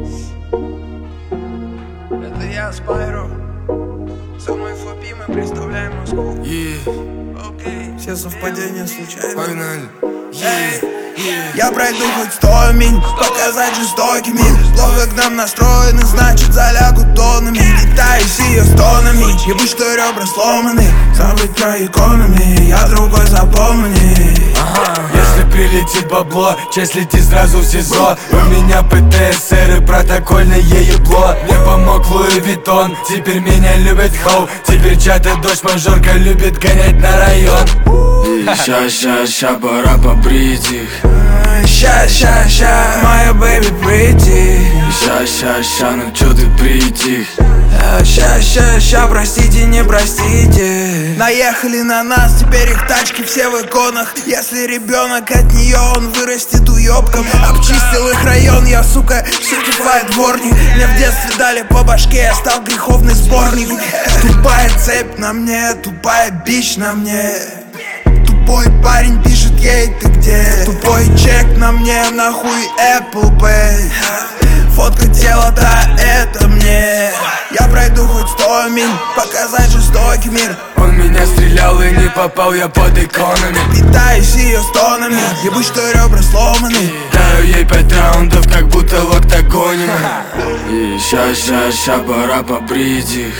Это я, Спайро. Со мной Фоби, мы представляем Москву. Окей. Все совпадения случайны. Погнали. Я пройду хоть 100 миль, показать жестокий мир. Плохо к нам настроены, значит залягут тоннами. Летаю с ее стонами, ебу, что ребра сломаны. Забыть про экономи, я другой запомни. Если прилетит бабло, часть летит сразу в СИЗО. У меня ПТСР и протокольное ебло. Мне помог Луи Виттон, теперь меня любит Хоу. Теперь чат и дочь мажорка любит гонять на район. Ща, пора побрить их. Ща, моя бэйби pretty. Ща, ну чё ты притих? Ща, простите, не простите. Наехали на нас, теперь их тачки все в иконах. Если ребенок от нее, он вырастет уёбком. Обчистил их район, я, сука, certified дворник. Мне в детстве дали по башке, я стал греховный сборник. Тупая цепь на мне, тупая бич на мне. Тупой парень пишет ей, ты где? Тупой чек на мне, нахуй Apple Pay. Фотка тела-то это мне. Я пройду хоть 100 миль, показать жестокий мир. Он меня стрелял и не попал, я под экономи. Питаюсь ее стонами, ебу, что ребра сломаны. Даю ей 5 раундов, как будто в октагоне. И ща, пора побрить их.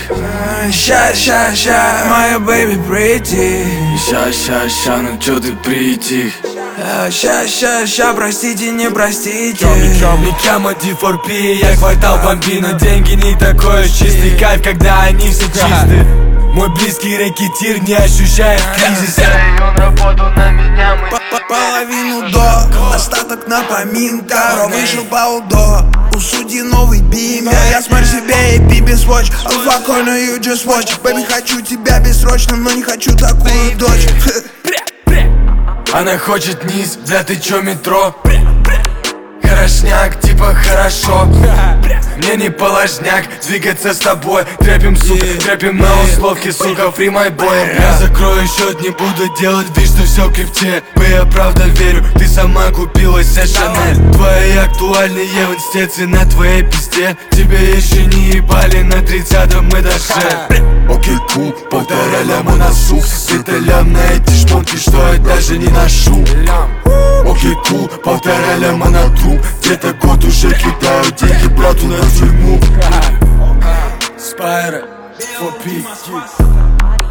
Ща, моя baby pretty. Ща, ну чё ты притих? Ща, простите, не простите. Микяма D4P, я хватал бомбину. Деньги не такой уж чистый кайф, когда они все чисты. Мой близкий рэкетир не ощущает кризиса. Он работал на меня, Половину до, остаток на поминка. Бро вышел по УДО, у судьи новый бимер. Я смотрю себе и пи без watch. I'm fuck on you just watch. Baby, хочу тебя бессрочно, но не хочу такую дочь. Она хочет низ, да ты чё метро? Хорошняк, типа хорошо. Мне не положняк двигаться с тобой. Трэпим, сука, трэпим на условке, сука, free my boy. Я закрою счет, не буду делать вид, что все в крипте. Я правда верю, ты сама купилась вся Шанель. Твои актуальные в инсте, цена твоей пизде. Тебе еще не ебали, на 30-м этаже. Окей, кул, 1,5 ляма на сук. Это лям на эти шмотки, что я даже не ношу. Окей, кул, 1,5 ляма на труп. Где-то год уже кидаю деньги брату на тюрьму. Спайро, Фоби.